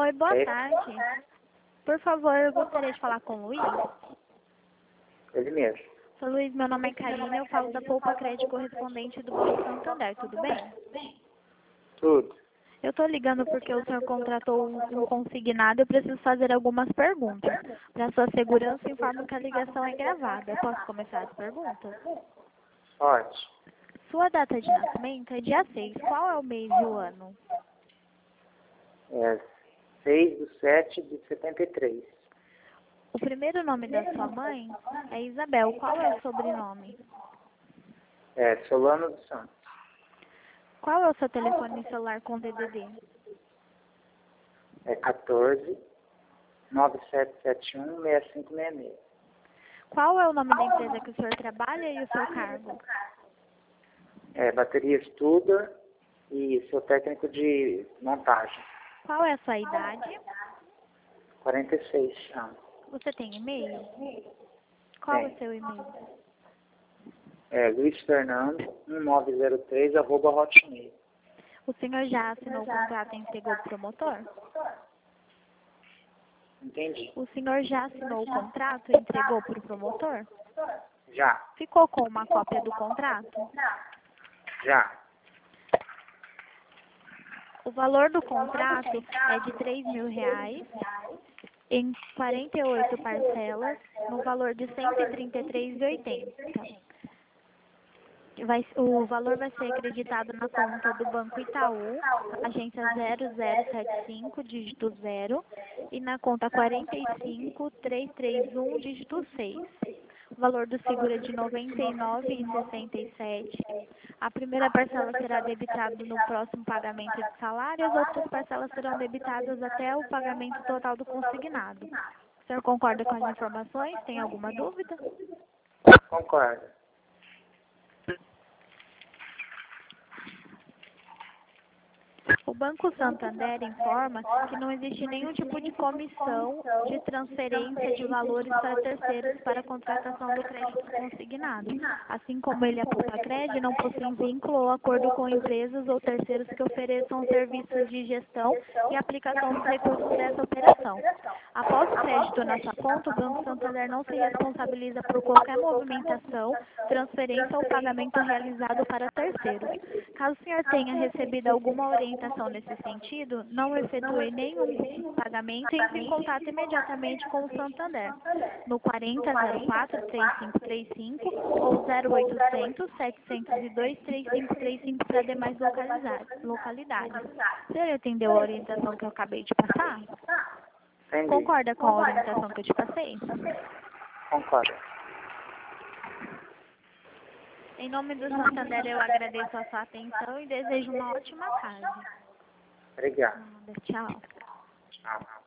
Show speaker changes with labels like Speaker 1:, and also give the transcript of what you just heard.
Speaker 1: Oi, boa
Speaker 2: Oi.
Speaker 1: tarde. Por favor, eu gostaria de falar com o Luiz.
Speaker 2: Ele mesmo.
Speaker 1: Sou Luiz, meu nome é Karina, eu falo da Poupa Crédito correspondente do Banco Santander, tudo bem?
Speaker 2: Tudo.
Speaker 1: Eu estou ligando porque o senhor contratou um consignado e eu preciso fazer algumas perguntas. Para sua segurança, informo que a ligação é gravada. Eu posso começar as perguntas?
Speaker 2: Pode.
Speaker 1: Sua data de nascimento é dia 6. Qual é o mês e o ano?
Speaker 2: É 6/7/73.
Speaker 1: O primeiro nome da sua mãe é Isabel. Qual é o sobrenome?
Speaker 2: É Solano dos Santos.
Speaker 1: Qual é o seu telefone celular com DDD?
Speaker 2: É 14 9771 6566.
Speaker 1: Qual é o nome da empresa que o senhor trabalha e o seu cargo?
Speaker 2: É bateria estuda e sou técnico de montagem.
Speaker 1: Qual é a sua idade?
Speaker 2: 46 anos.
Speaker 1: Você tem e-mail? Qual é o seu e-mail?
Speaker 2: É Luiz Fernando 1903 @hotmail.
Speaker 1: O senhor já assinou o contrato e entregou para o promotor?
Speaker 2: Entendi.
Speaker 1: O senhor já assinou o contrato e entregou para o promotor?
Speaker 2: Já.
Speaker 1: Ficou com uma cópia do contrato?
Speaker 2: Já.
Speaker 1: O valor do contrato é de R$ 3.000 em 48 parcelas, no valor de R$ 133,80. O valor vai ser acreditado na conta do Banco Itaú, agência 0075, dígito 0, e na conta 45331, dígito 6. O valor do seguro é de R$ 99,67. A primeira parcela será debitada no próximo pagamento de salário, as outras parcelas serão debitadas até o pagamento total do consignado. O senhor concorda com as informações? Tem alguma dúvida?
Speaker 2: Concordo.
Speaker 1: O Banco Santander informa que não existe nenhum tipo de comissão de transferência de valores para terceiros para a contratação do crédito consignado. Assim como ele, a Poupa Crédito, não possui vínculo ou acordo com empresas ou terceiros que ofereçam serviços de gestão e aplicação dos recursos dessa operação. Após o crédito na sua conta, o Banco Santander não se responsabiliza por qualquer movimentação, transferência ou pagamento realizado para terceiros. Caso o senhor tenha recebido alguma orientação nesse sentido, não efetue nenhum pagamento e entre em contato imediatamente com o Santander, no 4004-3535 ou 0800-702-3535 para demais localidades. O senhor entendeu a orientação que eu acabei de passar?
Speaker 2: Entendi.
Speaker 1: Concorda com a orientação que eu te passei?
Speaker 2: Concordo.
Speaker 1: Em nome do Santander, eu agradeço a sua atenção e desejo uma ótima tarde.
Speaker 2: Obrigado.
Speaker 1: Tchau.
Speaker 2: Tchau.